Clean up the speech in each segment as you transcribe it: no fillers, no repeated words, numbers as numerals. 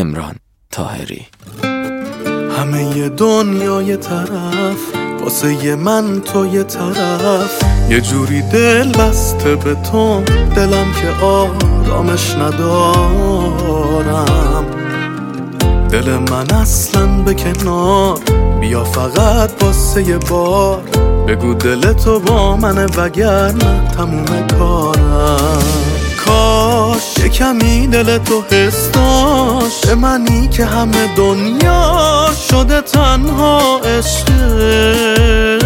کامران طاهری. همه دنیا یه طرف، واسه من تو یه طرف، یه جوری دل بسته به تو دلم که آرامش ندارم. دل من اصلا به کنار، بیا فقط واسه یه بار بگو دل تو با منه وگرنه تموم کارم. کاش یه کمی دل تو حس داشت به منی که همه دنیا شده تنها عشقش.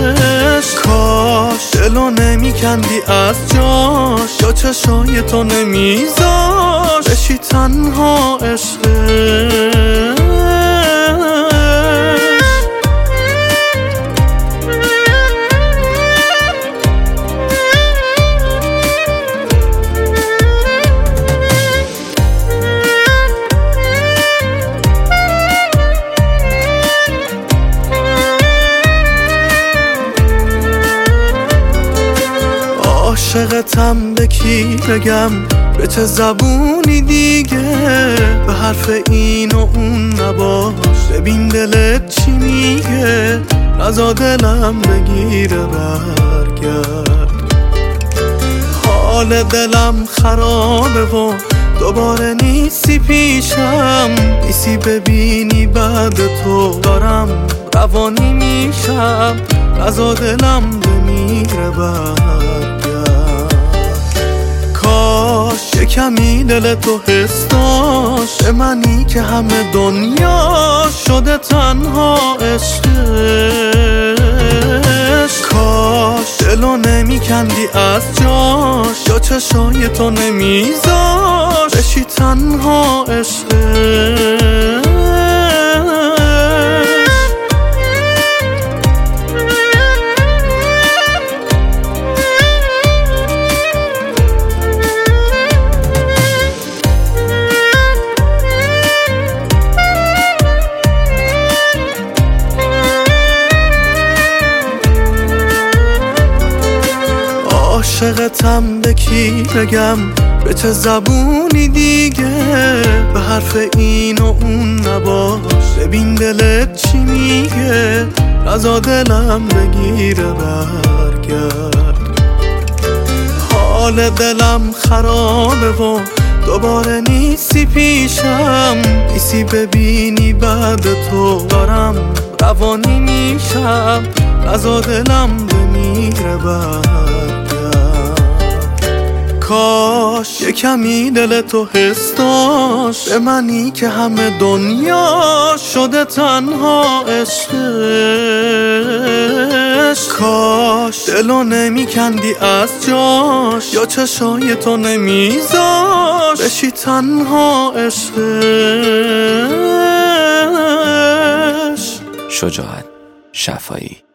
کاش دلو نمی کندی از جاش یا چشای تو نمیذاش بشی تنها عشقش. عاشقتم به کی بگم، به چه زبونی دیگه، به حرف این و اون نباش، ببین دلت چی میگه، رضا دلم بگیره برگرد. حال دلم خرابه و دوباره نیستی پیشم، نیستی ببینی بعد تو دارم روانی میشم، رضا دلم بمیره برگرد. کاش یه کمی دل تو حس داشت به منی که همه دنیا شده تنها عشقش. کاش دلو نمی کندی از جاش یا چشای تو نمیذاش بشی تنها عشقش. عاشقتم به کی بگم، به چه زبونی دیگه، به حرف این و اون نباش، ببین دلت چی میگه، رضا دلم بگیره برگرد. حال دلم خرابه و دوباره نیستی پیشم، نیستی ببینی بعد تو دارم روانی میشم، رضا دلم بمیره برگرد. کاش یه کمی دل تو حس داشت به منی که همه دنیا شده تنها عشقش. کاش دلو نمی کندی از جاش یا چشای تو نمیذاش بشی تنها عشقش. شجاعت شفایی.